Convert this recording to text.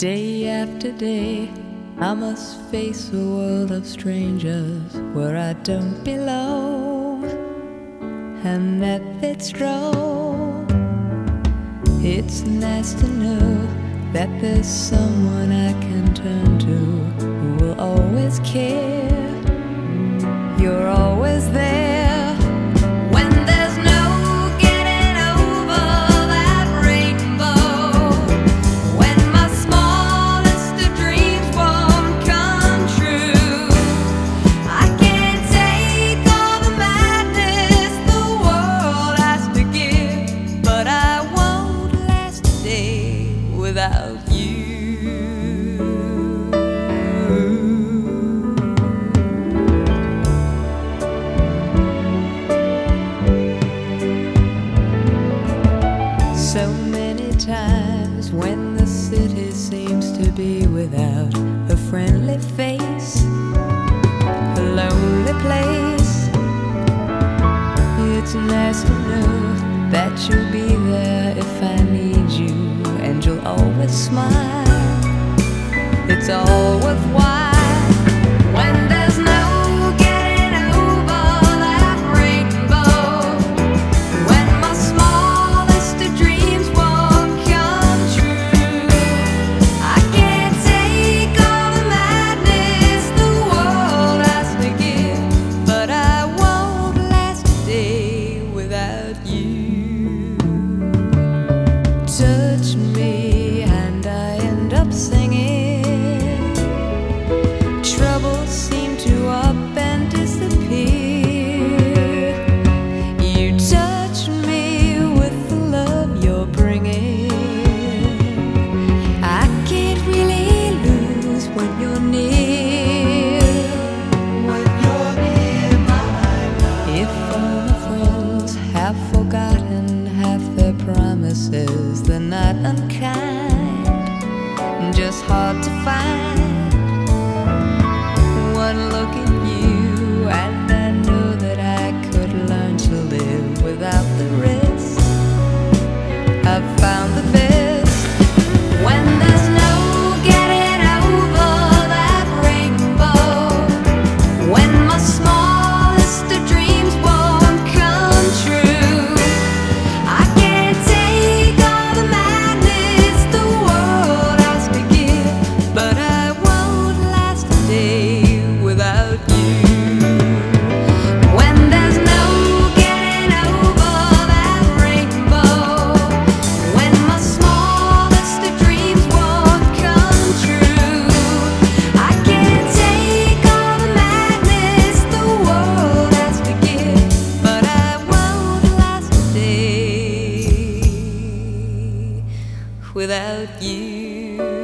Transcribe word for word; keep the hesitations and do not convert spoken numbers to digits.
Day after day, I must face a world of strangers where I don't belong, and that fits wrong. It's nice to know that there's someone I can turn to who will always care. You're always there. Without you, so many times when the city seems to be without a friendly face, a lonely place, it's nice to know that you'll be there if I need you, and you'll always smile. It's all worthwhile when there's no getting over that rainbow, when my smallest of dreams won't come true. I can't take all the madness the world has to give, but I won't last a day without you. Touch me and I end up singing. Troubles seem to up and disappear. You touch me with the love you're bringing. I can't really lose when you're near. When you're near, my love. If all my friends have forgotten half their promises, they're not unkind, just hard to find. One look at you and I know that I could learn to live without the risk. I've found the best when there's no getting over that rainbow, when my smallest of dreams won't come true. I can't take all the madness the world has to give, but I won't last a day without you. When there's no getting over that rainbow, when my smallest of dreams won't come true. I can't take all the madness the world has to give, but I won't last a day without you.